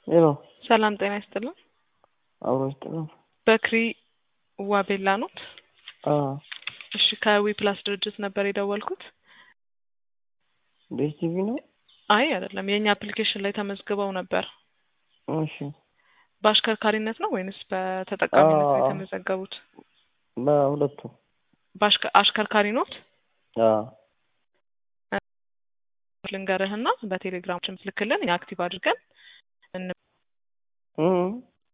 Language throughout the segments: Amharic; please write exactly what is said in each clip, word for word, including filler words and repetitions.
ሄሎ ሰላም ጤና ይስጥልኝ። አብሮ ይስጥልኝ። በክሪ ዋቤላ ነው? አዎ። እሺ ከዊ ፕላስ ድርጅት ነበር የደወልኩት። ዲኤስቲቪ ነው? አይ አይደለም፣ የኛ አፕሊኬሽን ላይ ተመዝግበው ነበር። እሺ። በአሽከርካሪነት ነው ወይንስ በተጠቃሚነት ነው የተመዘገቡት? በሁለቱ። በአሽከርካሪ ኖት? አዎ። ልንገርህና በቴሌግራም ልክልን አክቲቭ አድርገን እን እም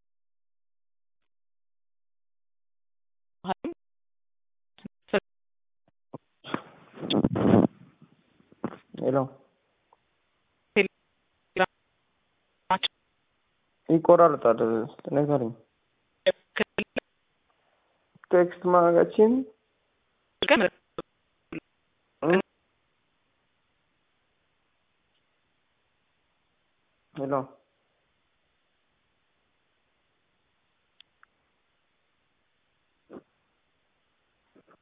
ሄሎ ይቆራረጣል። ንገሪኝ። ቴክስት ማድረጋችን ሄሎ